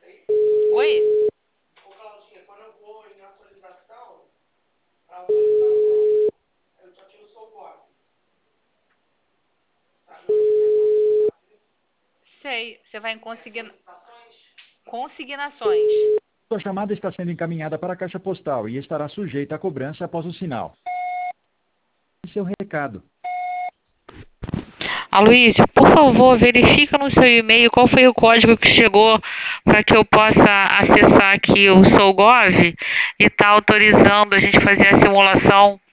Oi? Ô, Claudinha, quando eu vou em atualização, para atualização, eu tô aqui no Soulgov. Sabe onde que é essa atualização? Sei. Você vai em Solicitações? consignações. Sua chamada está sendo encaminhada para a caixa postal e estará sujeita a cobrança após o sinal. Seu recado. Aloysio, por favor, verifica no seu e-mail qual foi o código que chegou para que eu possa acessar aqui o SouGov e tá autorizando a gente fazer a simulação